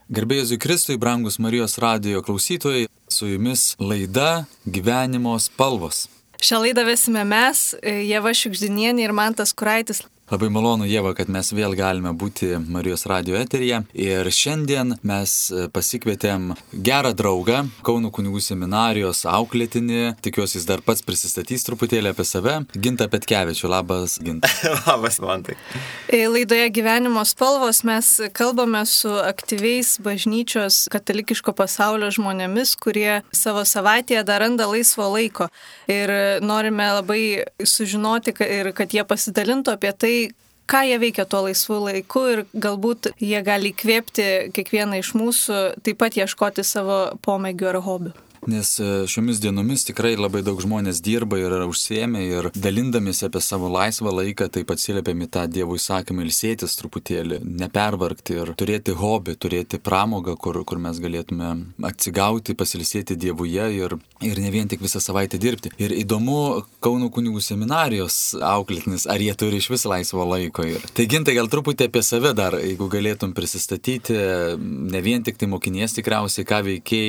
Garbė Jėzui Kristui, brangus Marijos radijo klausytojai, su jumis laida Gyvenimo spalvos. Šią laidą vesime mes, Ieva Šiugždinienė ir Mantas Kuraitis. Labai malonu, Ieva, kad mes vėl galime būti Marijos radijo eteryje. Ir šiandien mes pasikvietėm gerą draugą, Kauno kunigų seminarijos auklėtinį. Tikiuosi, jis dar pats prisistatys truputėlį apie save. Gintą Petkevičių. Labas, Ginta. Labas, Mantai. Laidoje Gyvenimo spalvos mes kalbame su aktyviais bažnyčios katalikiško pasaulio žmonėmis, kurie savo savaitėje dar randa laisvo laiko. Ir norime labai sužinoti ir kad jie pasidalintų apie tai, ką jie veikia tuo laisvu laiku ir galbūt jie gali įkvėpti kiekvieną iš mūsų taip pat ieškoti savo pomėgių ar hobių. Nes šiomis dienomis tikrai labai daug žmonės dirba ir yra užsiėmę ir dalindamėsi apie savo laisvą laiką, taip atsiliepiami tą Dievo įsakymą ilsėtis truputėlį, nepervargti ir turėti hobį, turėti pramogą, kur mes galėtume atsigauti, pasilsėti Dievuje ir ne vien tik visą savaitę dirbti. Ir įdomu, Kauno kunigų seminarijos auklėtinis, ar jie turi iš vis laisvo laiko. Tai Gintai, gal truputį apie save dar, jeigu galėtum prisistatyti, ne vien tik tai mokinies tikriausiai, ką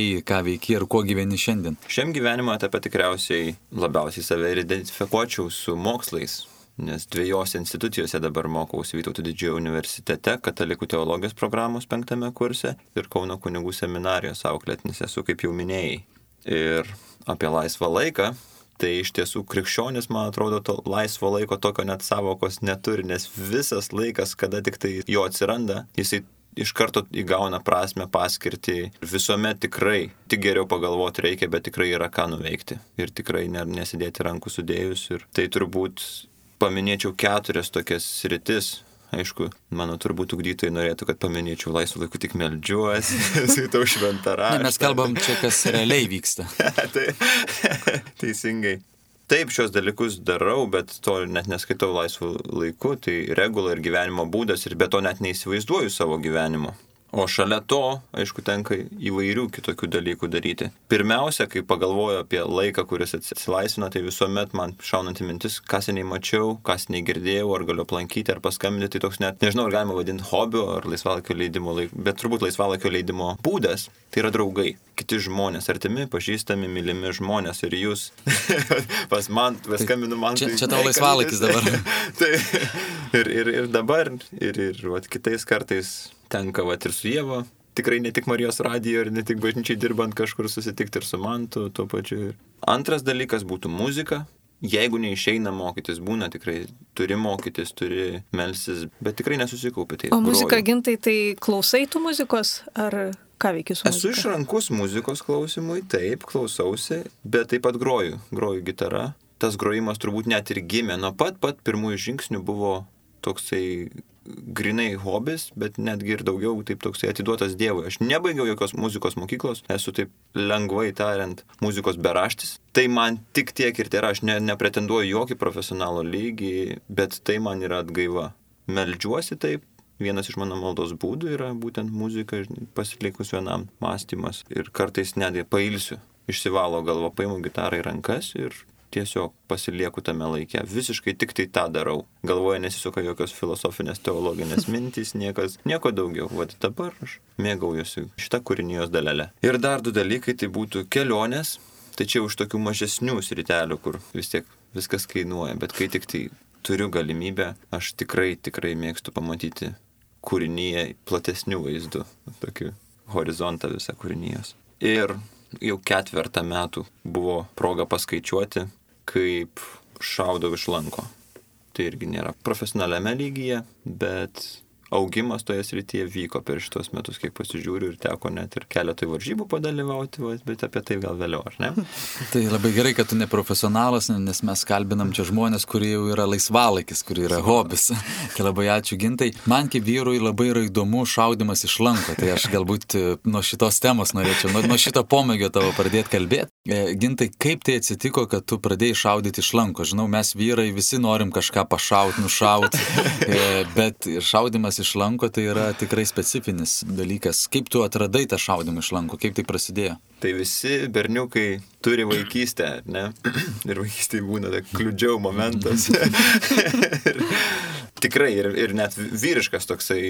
veiki ir kuo gyveni šiandien. Šiam gyvenimo etape tikriausiai labiausiai save ir identifikuočiau su mokslais, nes dviejose institucijose dabar mokausi Vytauto Didžiojo universitete, katalikų teologijos programos 5 kurse ir Kauno kunigų seminarijos auklėtinis esu, kaip jau minėjai. Ir apie laisvą laiką, tai iš tiesų krikščionis, man atrodo, to laisvo laiko tokio net savokos neturi, nes visas laikas, kada tik tai jo atsiranda, jisai iš karto įgauna prasme, paskirtį. Visuomet tikrai, tik geriau pagalvoti reikia, bet tikrai yra ką nuveikti. Ir tikrai nesidėti rankų sudėjus. Ir tai turbūt paminėčiau 4 tokias sritis. Aišku, mano turbūt ugdytojai norėtų, kad paminėčiau laisvą laiku tik meldžiuosi, skaitau šventą raštą. Mes kalbam čia, kas realiai vyksta. Teisingai. Taip, šios dalykus darau, bet to net neskaitau laisvų laikų, tai regula ir gyvenimo būdas ir be to net neįsivaizduoju savo gyvenimo. O šalia to, aišku, tenka įvairių kitokių dalykų daryti. Pirmiausia, kai pagalvoju apie laiką, kuris atsilaisvina, tai visuomet man šaunanti mintis, ką seniai mačiau, ką seniai girdėjau, ar galiu aplankyti, ar paskambinti, tai toks net, nežinau, ar galima vadinti hobiu, ar laisvalaikio leidimo laiku, bet turbūt laisvalaikio leidimo būdas, tai yra draugai. Kiti žmonės, artimi, pažįstami, mylimi žmonės ir jūs. Paskambinu man. Čia tavo laisvalaikis dabar. Tai, ir dabar, ir kitais kartais tenka ir su Ieva, tikrai ne tik Marijos radijo ir ne tik bažnyčiai dirbant kažkur susitikti ir su Mantu tuo pačiu. Antras dalykas būtų muzika. Jeigu neišeina mokytis, būna tikrai, turi mokytis, turi melstis, bet tikrai nesusikaupi. Tai o muzika, Gintai, tai klausai tu muzikos ar ką veiki su muzika? Esu išrankus muzikos klausimui, taip, klausausi, bet taip pat groju gitara. Tas grojimas turbūt net ir gimė. Nuo pat pirmųjų žingsnių buvo toksai grinai hobis, bet netgi ir daugiau taip toksai atiduotas Dievui. Aš nebaigiau jokios muzikos mokyklos, esu taip lengvai tariant muzikos beraštis. Tai man tik tiek ir tai yra, aš nepretenduoju jokį profesionalo lygį, bet tai man yra atgaiva. Meldžiuosi taip, vienas iš mano maldos būdų yra būtent muzika, pasilikus vienam mąstymas ir kartais netgi pailsiu, išsivalo galva, paimu gitarą į rankas ir tiesiog pasilieku tame laike. Visiškai tik tai tą darau. Galvoje nesisuka jokios filosofinės, teologinės mintys, nieko daugiau. Vat dabar aš mėgaujuosi šitą kūrinijos dalelę. Ir dar 2 dalykai, tai būtų kelionės, tai čia už tokių mažesnių sritelių, kur vis tiek viskas kainuoja, bet kai tik tai turiu galimybę, aš tikrai mėgstu pamatyti kūrinyje platesnių vaizdų, tokį horizontą visą kūrinijos. Ir jau 4 metų buvo proga paskaičiuoti, kaip šaudau iš lanko. Tai irgi nėra profesionaliame lygyje, bet augimas toje srityje vyko per šitos metus, kiek pasižiūriu, ir teko net ir keletoj varžybų padalyvauti, bet apie tai gal vėliau, ar ne? Tai labai gerai, kad tu neprofesionalas, nes mes kalbinam čia žmonės, kurie jau yra laisvalaikis, kurie yra hobis. Tai labai ačiū, Gintai. Man kaip vyrui labai yra įdomu šaudimas iš lanko, tai aš galbūt nuo šitos temos norėčiau, nuo šito pomėgio tavo pradėti kalbėti. Gintai, kaip tai atsitiko, kad tu pradėjai šaudyti iš lanko? Žinau, mes vyrai visi norim kažką pašauti, nušauti, bet šaudimas iš lanko tai yra tikrai specifinis dalykas. Kaip tu atradai tą šaudimą iš lanko? Kaip tai prasidėjo? Tai visi berniukai turi vaikystę, ne? Ir vaikystėje būna kliudžiau momentas. Tikrai, ir net vyriškas toksai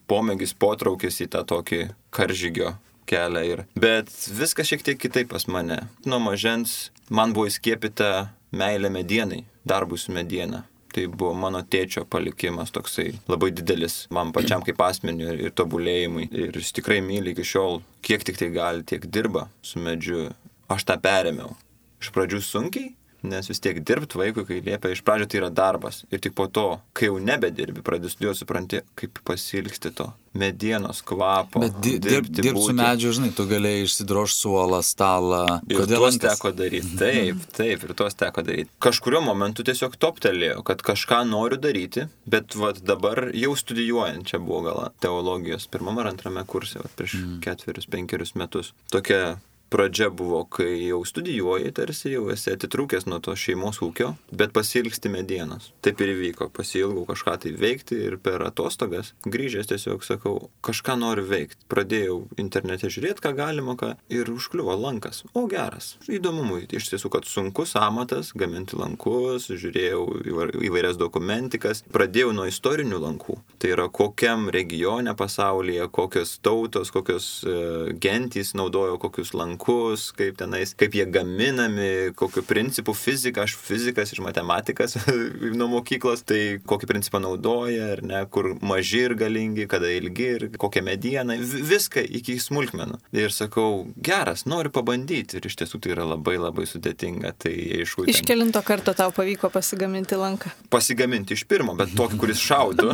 pomėgis, potraukis į tą tokį karžygio kelią. Bet viskas šiek tiek kitaip pas mane. Nuo mažens man buvo įskiepyta meilė medienai, darbui su mediena. Tai buvo mano tėčio palikimas toksai labai didelis man pačiam kaip asmeniu ir tobulėjimui. Ir jis tikrai myli iki šiol, kiek tik tai gali, tiek dirba su medžiu. Aš tą perėmiau. Iš pradžių sunkiai, nes vis tiek dirbti vaikui, kai liepia, iš pradžių tai yra darbas. Ir tik po to, kai jau nebedirbi, pradės studijuoti, supranti, kaip pasilgsti to medienos kvapo. Bet dirbti su medžiu, žinai, tu galėjai išsidrožti suolą, stalą. Ir tuos teko daryti. Taip, ir tuos teko daryti. Kažkurio momentu tiesiog toptelėjo, kad kažką noriu daryti, bet dabar jau studijuojant, čia buvo gal teologijos 1. ar 2. kurse, prieš 4-5 metus. Tokia pradžia buvo, kai jau studijuoji, tarsi jau esi atitrūkęs nuo to šeimos ūkio, bet pasilgsti medienos. Taip ir įvyko, pasilgau kažką tai veikti ir per atostogas grįžęs tiesiog sakau, kažką noriu veikti. Pradėjau internete žiūrėti, ką galima, ir užkliuvo lankas. O geras, įdomumui. Iš tiesų, kad sunkus amatas, gaminti lankus, žiūrėjau įvairias dokumentikas, pradėjau nuo istorinių lankų. Tai yra kokiam regione pasaulyje, kokios tautos, kokios gentys naudojo kokius lankus, kaip jie gaminami, kokiu principu fizika, aš fizikas ir matematikas nuo mokyklos, tai kokį principą naudoja, ar ne, kur maži ir galingi, kada ilgi ir kokia mediena, viską iki smulkmenų. Ir sakau, geras, noriu pabandyti ir iš tiesų tai yra labai labai sudėtinga. Tai aišku. Iš kelinto karto tau pavyko pasigaminti lanką? Pasigaminti iš pirmo, bet tokį, kuris šaudo.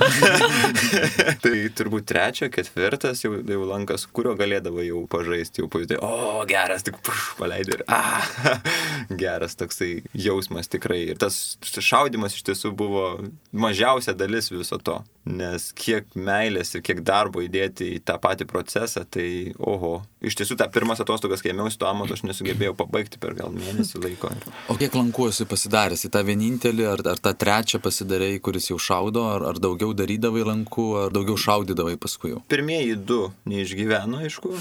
Tai turbūt 3, 4 jau lankas, kurio galėdavo jau pažaisti, jau pavyzdžiui, geras, tik paleidai ir geras toksai jausmas tikrai. Ir tas šaudimas iš tiesų buvo mažiausia dalis viso to, nes kiek meilės ir kiek darbo įdėti į tą patį procesą, tai iš tiesų tą pirmas atostogas, kai ėmiausi to amato, aš nesugebėjau pabaigti per gal mėnesį laiko. O kiek lankų esi pasidaręs? Į tą vienintelį, ar tą 3 pasidarėjai, kuris jau šaudo, ar daugiau darydavai lankų, ar daugiau šaudydavai paskui jau? Pirmieji 2 neišgyveno, aišku.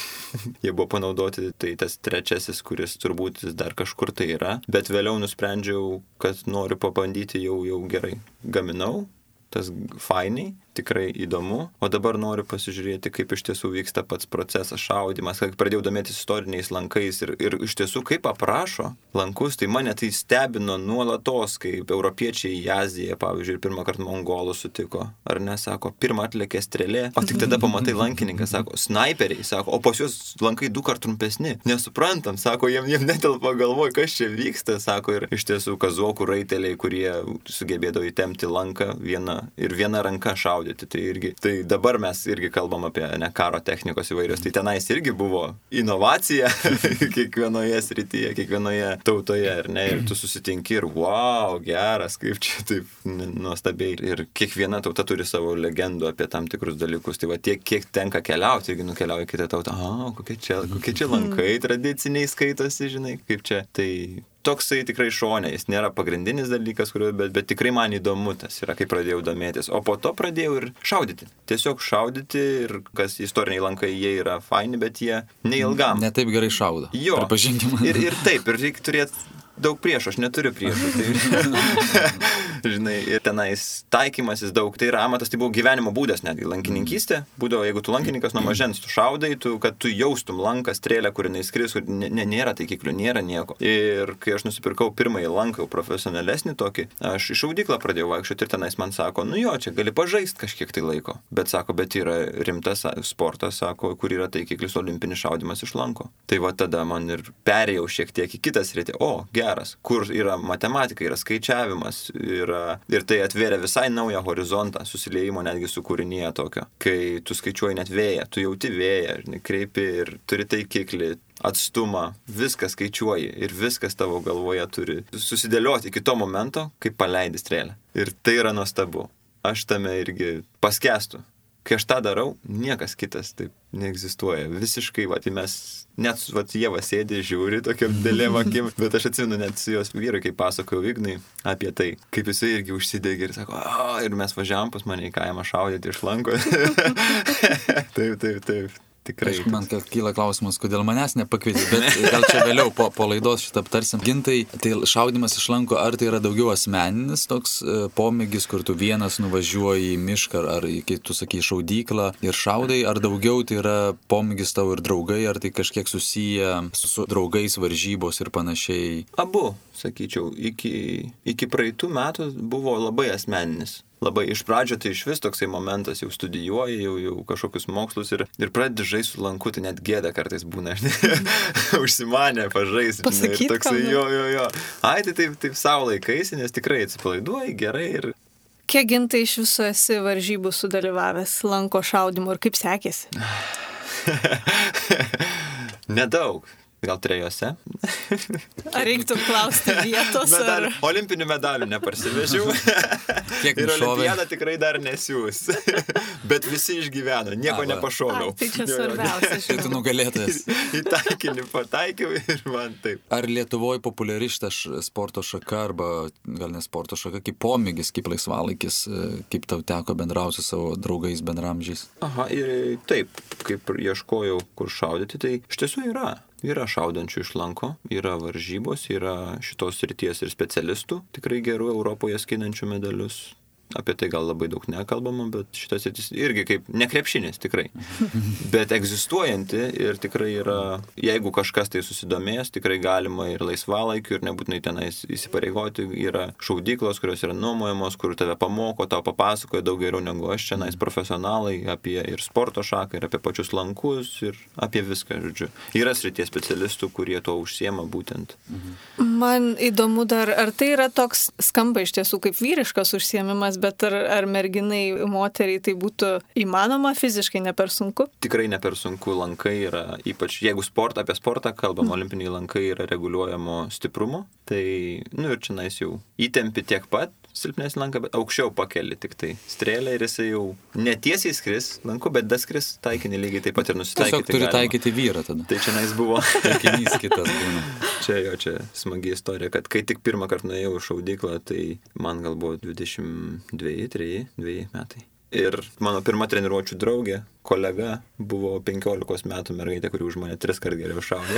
Jie buvo panaudoti, tai tas 3, kuris turbūt dar kažkur tai yra, bet vėliau nusprendžiau, kad noriu pabandyti jau gerai. Gaminau, tas fainiai, tikrai įdomu, o dabar noriu pasižiūrėti, kaip iš tiesų vyksta pats procesas, šaudimas, kai pradėjau domėtis istoriniais lankais ir iš tiesų kaip aprašo lankus, tai mane tai stebino nuolatos, kaip europiečiai į Aziją, pavyzdžiui, ir pirmą kartą mongolų sutiko, ar ne, sako, pirmą atlėkė strėlė, o tik tada pamatai lankininką, sako, snaiperiai, sako, o pas juos lankai 2 kart trumpesni, nesuprantam, sako, jiem netelpa galvoj, kas čia vyksta, sako, ir iš tiesų kazokų raiteliai, kurie sugebėdavo įtempti lanką viena ranka šaudė. Tai dabar mes irgi kalbam apie karo technikos įvairios. Tai tenais irgi buvo inovacija kiekvienoje srityje, kiekvienoje tautoje, ar ne? Ir tu susitinki ir wow, geras, kaip čia taip nuostabiai. Ir kiekviena tauta turi savo legendų apie tam tikrus dalykus. Tai va tiek, kiek tenka keliauti, irgi nukeliauji kitą tautą. Kokie čia lankai tradiciniai skaitosi, žinai, kaip čia. Tai toksai tikrai šone, jis nėra pagrindinis dalykas, bet tikrai man įdomu tas yra, kai pradėjau domėtis. O po to pradėjau ir šaudyti. Tiesiog šaudyti ir kas istoriniai lankai, jie yra faini, bet jie neilgam. Ne taip gerai šaudo. Jo. Ir taip, ir reikia turėti daug priešų, aš neturiu priešų. Tai, žinai, ir tenais taikymasis daug, tai yra amatas, tai buvo gyvenimo būdas netgi, lankininkystė. Būdavo, jeigu tu lankininkas nuo mažens, tu šaudai, kad tu jaustum lanką, strėlę, kur jinai skris, kur nėra taikiklių, nėra nieko. Ir kai aš nusipirkau pirmąjį lanką, profesionalesnį tokį, aš į šaudyklą pradėjau vaikščioti ir tenais man sako, čia gali pažaisti kažkiek tai laiko. Bet sako, bet yra rimtas sportas, sako, kur yra taikiklis olimpinis šaudimas iš lanko. Tai va tada man ir perėjau šiek tiek į kitą sritį. Geras, kur yra matematika, yra skaičiavimas, ir tai atvėrė visai naują horizontą, susiliejimo netgi su kūrinyje tokio. Kai tu skaičiuoji net vėją, tu jauti vėją, kreipi ir turi taikiklį, atstumą, viską skaičiuoji ir viskas tavo galvoje turi susidėlioti iki to momento, kai paleidi strėlę. Ir tai yra nuostabu. Aš tame irgi paskęstu. Kai aš tą darau, niekas kitas taip neegzistuoja. Visiškai, tai mes, net Ieva sėdė, žiūri tokiam dėlėm akim, bet aš atsimenu net su jos vyrai, kai pasakojau Ignui apie tai, kaip jisai irgi užsidegė ir sako, ir mes važiavom pas mane į kaimą šaudyti iš lanko. Taip. Tikrai. Aišku, man kyla klausimas, kodėl manęs nepakvietė, bet gal čia vėliau po laidos šitą aptarsim. Gintai, tai šaudymas iš lanko, ar tai yra daugiau asmeninis toks pomėgis, kur tu vienas nuvažiuoji į mišką, ar kai tu sakai šaudyklą ir šaudai, ar daugiau tai yra pomėgis tau ir draugai, ar tai kažkiek susiję su draugais, varžybos ir panašiai? Abu, sakyčiau, iki praeitų metų buvo labai asmeninis. Labai iš pradžio tai iš vis toksai momentas, jau studijuoji, jau kažkokius mokslus ir pradedi žaisti su lanku, tai net gėda kartais būna, užsimanė pažaisti. Pasakyti, toksai, jo. Ai, tai taip savo laikaisi, nes tikrai atsipalaiduoji gerai ir... Kiek, Gintai, iš viso esi varžybų sudalyvavęs lanko šaudimu ir kaip sekėsi? Nedaug. Gal 3. Ar reiktų klausti vietos? Olimpinių medalių neparsivežiau. Kiek ir nušovė? olimpiadą tikrai dar nesiūs. Bet visi išgyveno, nieko nepašoviau. Tai čia svarbiausia. Tai tu nugalėtojas. Į taikinį pataikiau ir man taip. Ar Lietuvoje populiari šita sporto šaka, arba gal ne sporto šaka, kaip pomėgis, kaip laisvalaikis, kaip tau teko bendrauti su savo draugais, bendramžiais? Aha, ir taip, kaip ieškojau, kur šaudyti, tai iš tiesų yra. Yra šaudančių iš lanko, yra varžybos, yra šitos srities ir specialistų, tikrai gerų Europoje skinančių medalius. Apie tai gal labai daug nekalbama, bet šitas sritis irgi kaip nekrepšinis tikrai. Bet egzistuojanti ir tikrai yra, jeigu kažkas tai susidomės, tikrai galima ir laisvalaikiu, ir nebūtinai tenais įsipareigoti. Yra šaudyklos, kurios yra nuomojamos, kur tave pamoko, tau papasakoja daug geriau negu aš čia, profesionalai apie ir sporto šaką, ir apie pačius lankus, ir apie viską, žodžiu. Yra srities specialistų, kurie to užsiema būtent. Man įdomu dar, ar tai yra toks skamba iš tiesų kaip vyriškas užsiėmimas, bet ar merginai, moteriai tai būtų įmanoma, fiziškai ne per sunku? Tikrai ne per sunku, lankai yra, ypač jeigu apie sportą kalbam, olimpiniai lankai yra reguliuojamo stiprumo, tai, ir čia nais jau įtempi tiek pat, silpnesnį lanką, bet aukščiau pakeli tik tai strėlę ir jisai jau netiesiai skris lanku, bet daskris taikinį lygiai taip pat ir nusitaikyti. Tiesiog turi taikyti vyrą tada. Tai čia nais buvo. Taikinys kitas būna. Čia smagi istorija, kad kai tik pirmą kartą nuėjau į šaudyklą, tai man gal buvo 22 metai. Ir mano pirma treniruočių draugė, kolega, buvo 15 metų mergaitė, kuri už mane 3 kart geriau šaudė.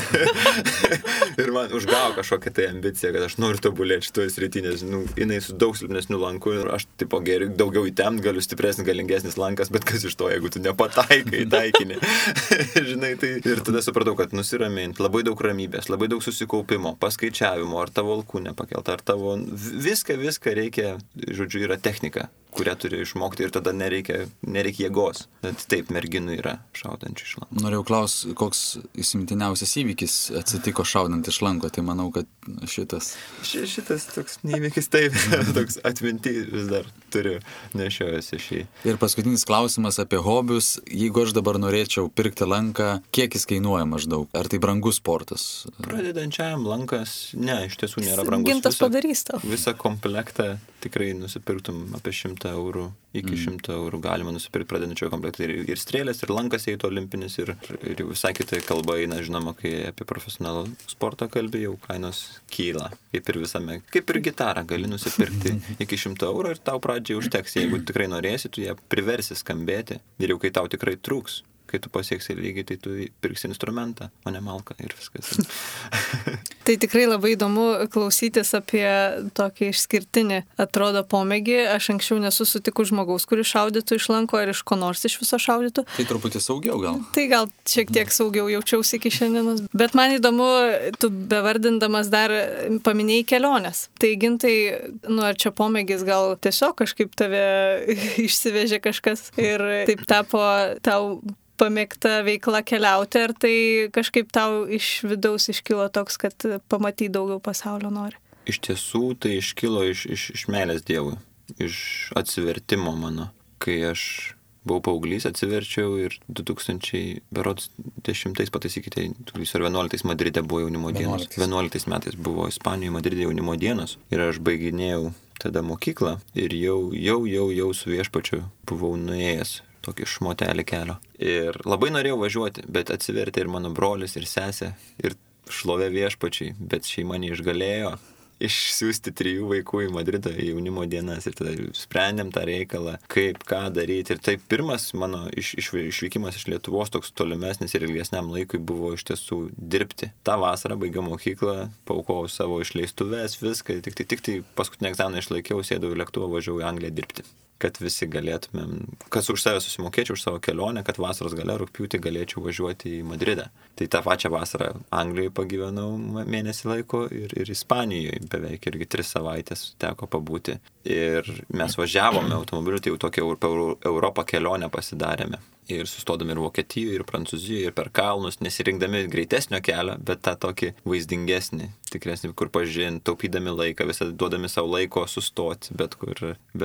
Ir man užgavo kažkokią tai ambiciją, kad aš noriu tobulėti šitoje sritinės. Jinai su daug silpnesnių lankų ir aš tipo geriau, daugiau įtempt galiu, stipresnis, galingesnis lankas, bet kas iš to, jeigu tu nepataikai taikinį. Žinai, tai ir tada supratau, kad nusiramint, labai daug ramybės, labai daug susikaupimo, paskaičiavimo, ar tavo alkūnė pakelta, ar tavo... Viską reikia, žodžiu, yra technika, kurią turi išmokti ir tada nereikia jėgos. Bet taip, merginų yra šaudančių iš lanko. Norėjau klausti, koks įsimintiniausias įvykis atsitiko šaudant iš lanko, tai manau, kad šitas. Šitas toks įvykis taip, toks atminty vis dar turiu, nešiojuosi šį. Ir paskutinis klausimas apie hobius. Jeigu aš dabar norėčiau pirkti lanką, kiek jis kainuoja maždaug? Ar tai brangus sportas? Pradedančiajam lankas, ne, iš tiesų nėra brangus. Gintas padarys tau. Visą komplektą tikrai nusipirktum apie 100 eurų, iki 100 eurų galima nusipirkti pradedančiojo komplektą. Ir strėlės, ir lankas eitų olimpinis, ir visai kitai kalba eina, žinoma, kai apie profesionalų sportą kalbė, jau kainos kyla. Kaip ir visame, kaip ir gitarą gali nusipirkti iki 100 eurų ir tau pradžiai užteks. Jeigu tikrai norėsi, tu ją priversi skambėti. Ir jau kai tau tikrai trūks, kai tu pasieksi lygiai, tai tu pirksi instrumentą, o ne malką ir viskas. Tai tikrai labai įdomu klausytis apie tokį išskirtinį, atrodo, pomėgį. Aš anksčiau nesu sutikus žmogaus, kuris šaudytų iš lanko ar iš ko nors iš viso šaudytų. Tai truputį saugiau gal? Tai gal šiek tiek saugiau jaučiausi iki šiandienos. Bet man įdomu, tu bevardindamas dar paminėjai keliones. Tai Gintai, ar čia pomėgis gal tiesiog kažkaip tave išsivežė kažkas ir taip tapo tau pamėgta veikla keliauti, ar tai kažkaip tau iš vidaus iškilo toks, kad pamatyti daugiau pasaulio nori? Iš tiesų tai iškilo iš meilės Dievui, iš atsivertimo mano. Kai aš buvau paauglys, atsiverčiau ir 2010 pataisykite, 2011 Madride buvo jaunimo dienos. 11 metais buvo Ispanijoje Madride jaunimo dienos ir aš baiginėjau tada mokyklą ir jau su viešpačiu buvau nuėjęs tokį šmotelį kelio. Ir labai norėjau važiuoti, bet atsivertė ir mano brolis, ir sesė, ir šlovė viešpačiai, bet šeima neišgalėjo. išsiųsti 3 vaikų į Madridą į jaunimo dienas ir tada sprendėm tą reikalą, kaip, ką daryti. Ir tai pirmas mano išvykimas iš Lietuvos toks tolimesnis ir ilgesniam laikui buvo iš tiesų dirbti. Ta vasarą baigiau mokyklą, paaukojau savo išleistuvės, viską, tik tai paskutinį egzaminą išlaikiau, sėdau į lėktuvą, važiavau į Angliją dirbti. Kad visi galėtumėm, kas už save susimokėčiau už savo kelionę, kad vasaros gale rugpjūtį galėčiau važiuoti į Madridą. Tai tą pačią vasarą Anglijoje pagyvenau mėnesį laiko ir Ispanijoje beveik irgi 3 savaitės teko pabūti. Ir mes važiavome automobiliu, tai jau tokią Europą kelionę pasidarėme. Ir sustodami ir Vokietijoje, ir Prancūzijoje, ir per kalnus, nesirinkdami greitesnio kelio, bet tą tokį vaizdingesnį, tikresnį, kur pažinti, taupydami laiką, visada duodami savo laiko sustoti, bet kur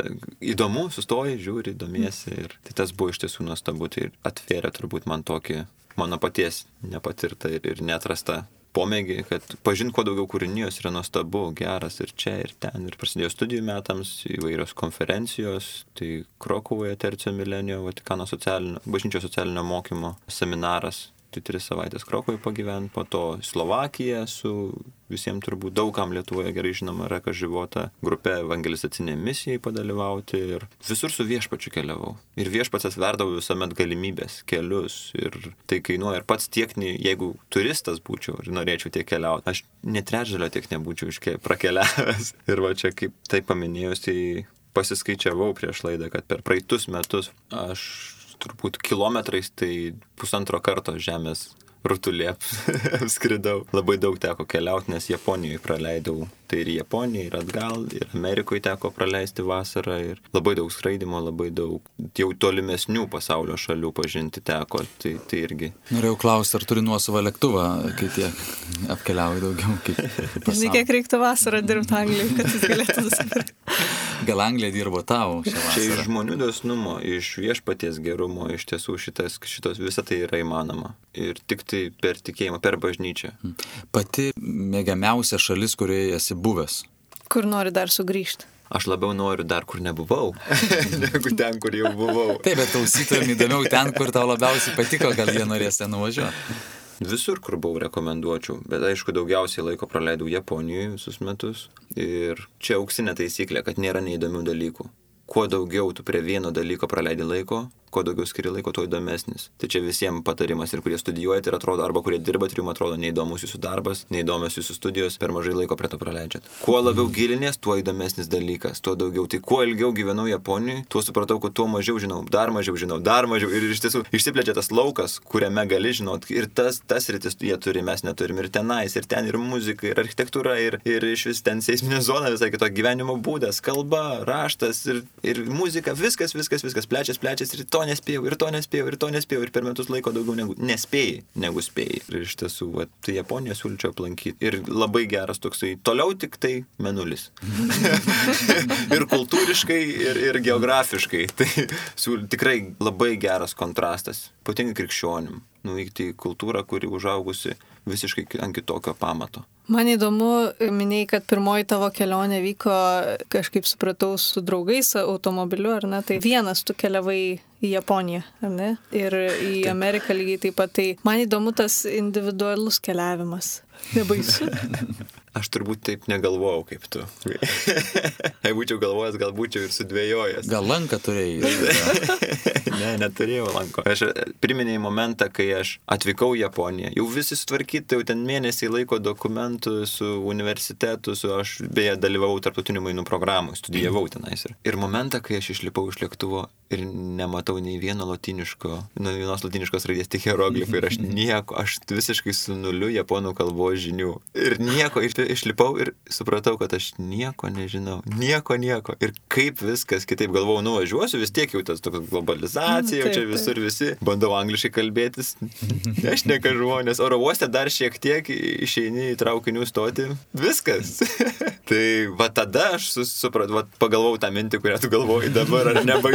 įdomu, sustoji, žiūri, domiesi. Ir tai tas buvo iš tiesų nuostabu, tai atvėrė turbūt man tokį mano paties nepatirtą ir neatrastą pomėgį, kad pažinti kuo daugiau kūrinijos yra nuostabu, geras ir čia, ir ten. Ir prasidėjo studijų metams įvairios konferencijos, tai Krokuvoje Tercio Milenio, Vatikano bažnyčios socialinio mokymo seminaras. Tai 3 savaitės Krokuvoje pagyvent, po to Slovakija su visiems turbūt daugam Lietuvoje gerai žinoma Reka Života grupė evangelizacinė misijai padalyvauti ir visur su viešpačiu keliavau. Ir viešpats atverdavo visuomet galimybės, kelius ir tai kainuoja ir pats tiek, jeigu turistas būčiau ir norėčiau tiek keliauti, aš net trečdalio tiek nebūčiau prakeliavęs. Ir va čia kaip tai paminėjus, tai pasiskaičiavau prieš laidą, kad per praeitus metus aš turbūt kilometrais tai 1,5 karto žemės rutulė skridau. Labai daug teko keliauti, nes Japonijoje praleidau. Tai ir Japonijoje, ir atgal, ir Amerikoje teko praleisti vasarą. Ir labai daug skraidimo, labai daug jau tolimesnių pasaulio šalių pažinti teko. Tai irgi. Norėjau klausti, ar turi nuosavą lėktuvą, kai tiek apkeliauji daugiau kaip pasaulio. Kiek reiktų vasarą dirbti Anglijoje, kad jis galėtų nusipirkti. Gal Anglija dirbo tau šią vasarą? Čia iš žmonių dosnumo, iš viešpaties gerumo, iš tiesų šitos visą tai yra įmanoma. Ir tik tai per tikėjimą, per bažnyčią. Pati mėgiamiausia šalis, kurioje esi buvęs? Kur nori dar sugrįžti? Aš labiau noriu dar, kur nebuvau, negu ten, kur jau buvau. Taip, bet klausytojams įdomiau ten, kur tau labiausiai patiko, gal jie norės ten nuvažiuoti. Visur, kur buvau, rekomenduočiau, bet aišku, daugiausiai laiko praleidau Japonijoje visus metus. Ir čia auksinė taisyklė, kad nėra neįdomių dalykų. Kuo daugiau tu prie vieno dalyko praleidi laiko, kuo daugiau skiri laiko, tuo įdomesnis. Tai čia visiems patarimas ir kurie studijuojate ir atrodo, arba kurie dirbat ir jums atrodo neįdomus jūsų darbas, neįdomios jūsų studijos, per mažai laiko prie to praleidžiat. Kuo labiau gilinės, tuo įdomesnis dalykas, tuo daugiau. Tai kuo ilgiau gyvenau Japonijoje, tuo supratau, kad tuo mažiau žinau, dar mažiau. Ir iš tiesų išsiplečia tas laukas, kuriame gali žinot. Ir tas rytis jie turi, mes neturim. Ir tenais, ir ten, ir muzika, ir architektūra, ir iš vis ten seisminė zona, visai kito gyvenimo būdas, kalba, raštas, ir muzika, viskas plečiasi, ir to nespėjau, ir per metus laiko daugiau negu spėjai. Ir iš tiesų, tai Japoniją siūlyčiau aplankyti. Ir labai geras toksai, toliau tik tai Mėnulis. Ir kultūriškai, ir geografiškai. Tai tikrai labai geras kontrastas, ypatingai krikščionim. Nuvykti į kultūrą, kuri užaugusi visiškai ant kitokio pamato. Man įdomu, minėjai, kad pirmoji tavo kelionė vyko, kažkaip supratau, su draugais automobiliu, ar ne? Tai vienas tu keliavai į Japoniją, ar ne? Ir į Ameriką lygiai taip pat. Tai man įdomu tas individualus keliavimas. Nebaisu. Aš turbūt taip negalvojau kaip tu. Jei būčiau galvojęs, gal būčiau ir sudvėjojęs. Gal lanką turėjai? Ne, neturėjau lanko. Aš priminėjau momentą, kai aš atvykau į Japoniją. Jau visi sutvarkyti, jau ten mėnesį laiko dokumentų su universitetu, aš beje dalyvavau tarptautinių mainų programų, studijavau tenais. Ir momentą, kai aš išlipau iš lėktuvo ir nematau nei vienos latiniškos raidės, tik hieroglifai. Ir aš visiškai su nuliu japonų kalbos žinių. Ir nieko, išlipau ir supratau, kad aš nieko nežinau. Nieko. Ir kaip viskas kitaip galvojau, nuvažiuosiu, vis tiek jau tas toks globalizacija, jau čia visur visi. Bandau angliškai kalbėtis. Aš neka žmonės. Oro uoste dar šiek tiek išeini į traukinių stotį. Viskas. Tai va tada aš supratau, pagalvojau tą mintį, kurią tu galvoji dabar, ar nebaisu.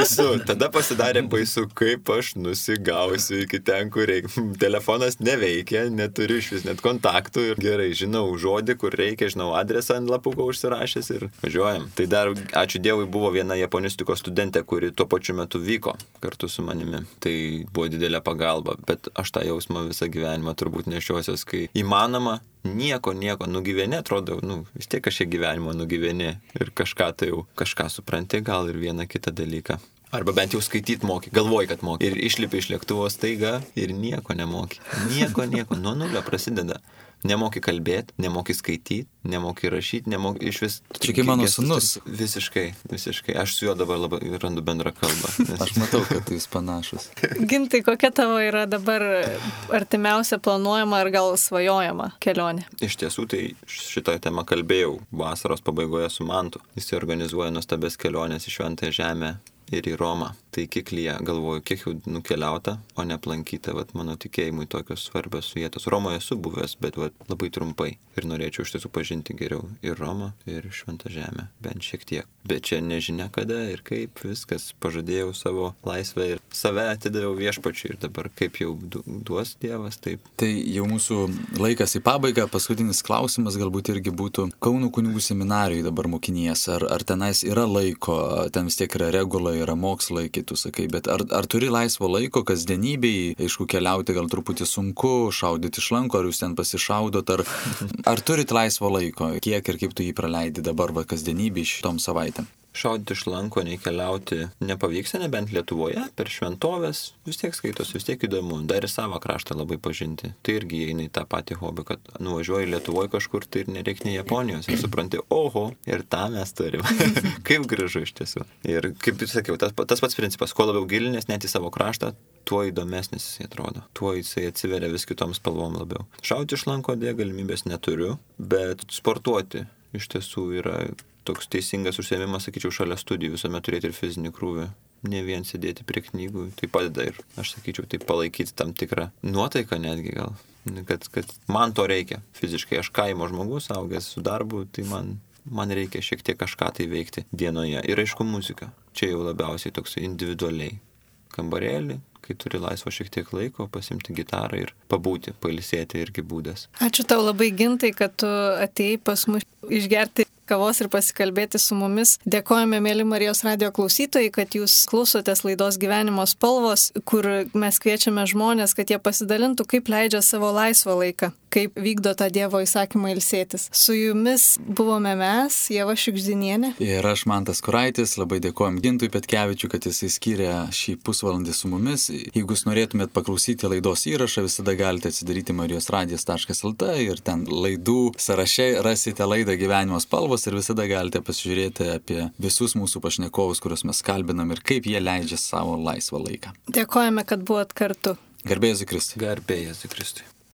tada pasidarė baisu, kaip aš nusigausiu iki ten, kur reikia. Telefonas neveikia, neturiu iš vis net kontaktų ir gerai, žinau žodį, kur reikia, žinau adresą ant lapuko užsirašęs ir važiuojam. Tai dar, ačiū Dievui, buvo viena japonistikos studentė, kuri tuo pačiu metu vyko kartu su manimi. Tai buvo didelė pagalba, bet aš tą jausmą visą gyvenimą turbūt nešiosios, kai įmanoma nieko, nugyveni, atrodo, vis tiek kažkiek gyvenimo nugyveni ir kažką tai jau, kažką supranti, gal ir vieną kitą dalyką. Arba bent jau skaityt moki, galvoji, kad moki. Ir išlipi iš lėktuvo staiga ir nieko nemoki. Nieko, nuo nulio prasideda. Nemoki kalbėti, nemoki skaityti, nemoki rašyti, nemoki iš vis... Čia kaip mano sūnus. Visiškai. Aš su juo dabar labai randu bendrą kalbą. Nes... Aš matau, kad jūs panašus. Gintai, kokia tavo yra dabar artimiausia planuojama ar gal svajojama kelionė? Iš tiesų, tai šitą temą kalbėjau vasaros pabaigoje su Mantu. Jis organizuoja nuostabias keliones į Šventąją Žemę ir į Romą. Tai kiklyje galvoju, kiek jau nukeliauta, o neplankyta, mano tikėjimui tokios svarbios vietos. Romoje esu buvęs, bet labai trumpai. Ir norėčiau iš tiesų pažinti geriau ir Romą, ir Šventą Žemę, bent šiek tiek. Bet čia nežinia kada ir kaip viskas. Pažadėjau savo laisvę ir save atidaviau Viešpačiui ir dabar kaip jau duos Dievas, taip. Tai jau mūsų laikas į pabaigą. Paskutinis klausimas galbūt irgi būtų Kauno kunigų seminarijai dabar mokinies. Ar tenais yra laiko, ten vis tiek yra regula, yra mokslai, tu sakai, bet ar turi laisvo laiko kasdienybei, aišku, keliauti gal truputį sunku, šaudyti iš lanko, ar jūs ten pasišaudot, ar turit laisvo laiko, kiek ir kaip tu jį praleidi dabar kasdienybei šitom savaitėm? Šaudyti iš lanko, nei keliauti nepavyksta, nebent Lietuvoje, per šventovės, vis tiek skaitos, vis tiek įdomu, dar ir savo kraštą labai pažinti. Tai irgi įeina į tą patį hobį, kad nuvažiuoji Lietuvoje kažkur, tai ir nereikia nei Japonijos, ir supranti, oho, ir tą mes turim. Kaip gražu iš tiesų. Ir kaip ir sakiau, tas pats principas, kuo labiau gilinės net į savo kraštą, tuo įdomesnis jisai atrodo, tuo jisai atsiveria vis kitoms spalvom labiau. Šaudyti iš lanko dėja galimybės neturiu, bet sportuoti iš tiesų yra toks teisingas užsiėmimas, sakyčiau, šalia studijų, visuomet turėti ir fizinį krūvį. Ne vien sėdėti prie knygų, tai padeda ir, aš sakyčiau, tai palaikyti tam tikrą nuotaiką netgi gal, kad man to reikia fiziškai. Aš kaimo žmogus, augęs su darbu, tai man reikia šiek tiek kažką tai veikti dienoje. Ir aišku, muzika. Čia jau labiausiai toks individualiai. Kambarėlį, kai turi laisvo šiek tiek laiko, pasimti gitarą ir pabūti, pailsėti irgi būdas. Ačiū tau labai, Gintai, kad tu atėjai pas mus išgerti kavos ir pasikalbėti su mumis. Dėkojame, mėly Marijos radijo klausytojai, kad jūs klausotės laidos Gyvenimo spalvos, kur mes kviečiame žmonės, kad jie pasidalintų, kaip leidžia savo laisvą laiką, kaip vykdo tą Dievo įsakymą ilsėtis. Su jumis buvome mes, Ieva Šiugždinienė. Ir aš, Mantas Kuraitis, labai dėkojom Gintui Petkevičiui, kad jisai skyrė šį pusvalandį su mumis. Jeigu jūs norėtumėt paklausyti laidos įrašą, visada galite atsidaryti marijosradijas.lt ir ten laidų sąraše rasite laidą Gyvenimo spalvos ir visada galite pasižiūrėti apie visus mūsų pašnekovus, kuriuos mes kalbinam ir kaip jie leidžia savo laisvą laiką. Dėkojame, kad buvot kartu. Garbė Jėzui Kristui. Garbė Jėzui Kristui.